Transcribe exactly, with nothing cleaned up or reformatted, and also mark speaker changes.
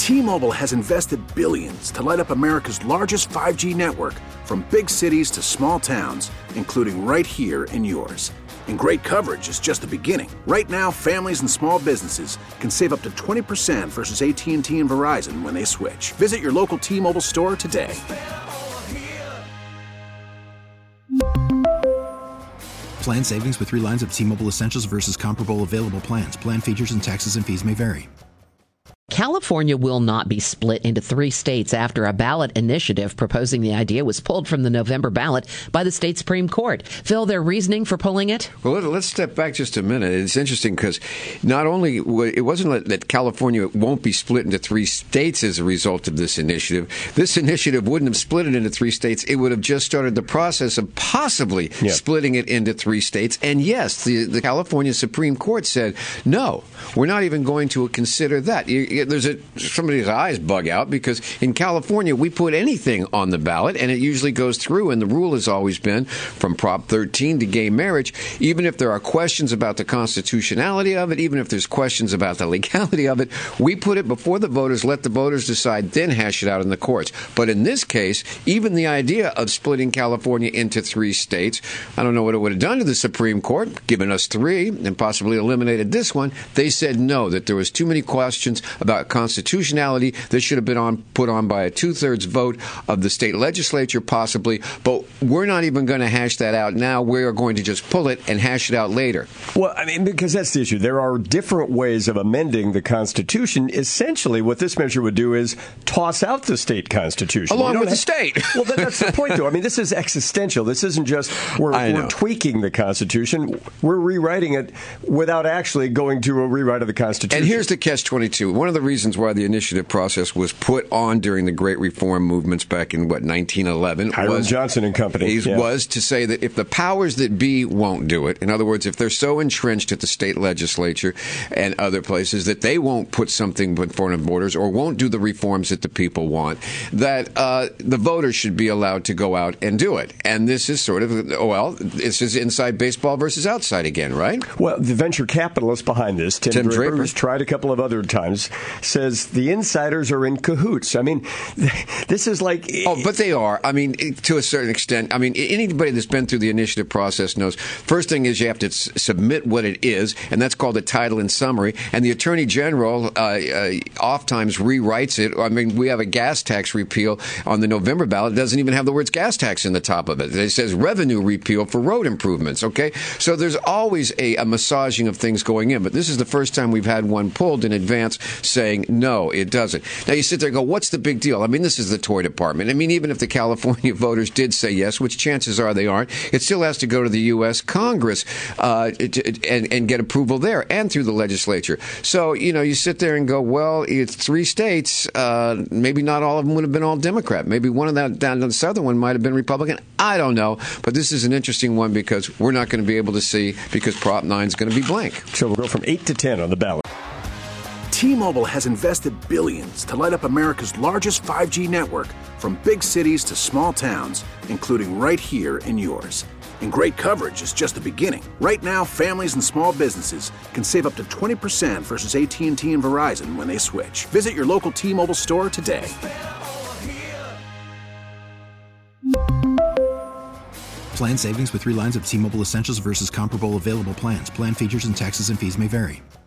Speaker 1: T-Mobile has invested billions to light up America's largest five G network, from big cities to small towns, including right here in yours. And great coverage is just the beginning. Right now, families and small businesses can save up to twenty percent versus A T and T and Verizon when they switch. Visit your local T-Mobile store today.
Speaker 2: Plan savings with three lines of T-Mobile Essentials versus comparable available plans. Plan features and taxes and fees may vary.
Speaker 3: California will not be split into three states after a ballot initiative proposing the idea was pulled from the November ballot by the state Supreme Court. Phil, their reasoning for pulling it?
Speaker 4: Well, let's step back just a minute. It's interesting because not only it wasn't that California won't be split into three states as a result of this initiative. This initiative wouldn't have split it into three states. It would have just started the process of possibly yeah. splitting it into three states. And yes, the, the California Supreme Court said, no, we're not even going to consider that. You, There's a somebody's eyes bug out because in California we put anything on the ballot and it usually goes through, and the rule has always been from Prop thirteen to gay marriage, even if there are questions about the constitutionality of it, even if there's questions about the legality of it, we put it before the voters, let the voters decide, then hash it out in the courts. But in this case, even the idea of splitting California into three states, I don't know what it would have done to the Supreme Court, given us three and possibly eliminated this one. They said no, that there was too many questions about constitutionality. This should have been on put on by a two-thirds vote of the state legislature, possibly. But we're not even going to hash that out now. We are going to just pull it and hash it out later.
Speaker 5: Well, I mean, because that's the issue. There are different ways of amending the Constitution. Essentially, what this measure would do is toss out the state constitution.
Speaker 4: Along with
Speaker 5: have,
Speaker 4: the state.
Speaker 5: Well, that's the point, though. I mean, this is existential. This isn't just we're, we're tweaking the Constitution. We're rewriting it without actually going to a rewrite of the Constitution.
Speaker 4: And here's the catch twenty-two. One of the reasons why the initiative process was put on during the Great Reform movements back in, what, nineteen eleven?
Speaker 5: Hiram
Speaker 4: was,
Speaker 5: Johnson and Company.
Speaker 4: Yeah. Was to say that if the powers that be won't do it, in other words, if they're so entrenched at the state legislature and other places that they won't put something before the borders or won't do the reforms that the people want, that uh, the voters should be allowed to go out and do it. And this is sort of, well, this is inside baseball versus outside again, right?
Speaker 5: Well, the venture capitalist behind this, Tim,
Speaker 4: Tim
Speaker 5: Draper,
Speaker 4: Draper,
Speaker 5: who's tried a couple of other times, says the insiders are in cahoots. I mean, this is like...
Speaker 4: Oh, but they are. I mean, to a certain extent. I mean, anybody that's been through the initiative process knows, first thing is you have to s- submit what it is, and that's called a title and summary. And the Attorney General uh, uh, oftentimes rewrites it. I mean, we have a gas tax repeal on the November ballot. It doesn't even have the words gas tax in the top of it. It says revenue repeal for road improvements, okay? So there's always a, a massaging of things going in. But this is the first time we've had one pulled in advance saying, no, it doesn't. Now, you sit there and go, what's the big deal? I mean, this is the toy department. I mean, even if the California voters did say yes, which chances are they aren't, it still has to go to the U S Congress uh, to, and, and get approval there and through the legislature. So, you know, you sit there and go, well, it's three states. Uh, maybe not all of them would have been all Democrat. Maybe one of that down the southern one might have been Republican. I don't know. But this is an interesting one because we're not going to be able to see because Prop nine is going to be blank.
Speaker 5: So we'll go from eight to ten on the ballot.
Speaker 1: T-Mobile has invested billions to light up America's largest five G network, from big cities to small towns, including right here in yours. And great coverage is just the beginning. Right now, families and small businesses can save up to twenty percent versus A T and T and Verizon when they switch. Visit your local T-Mobile store today.
Speaker 2: Plan savings with three lines of T-Mobile Essentials versus comparable available plans. Plan features and taxes and fees may vary.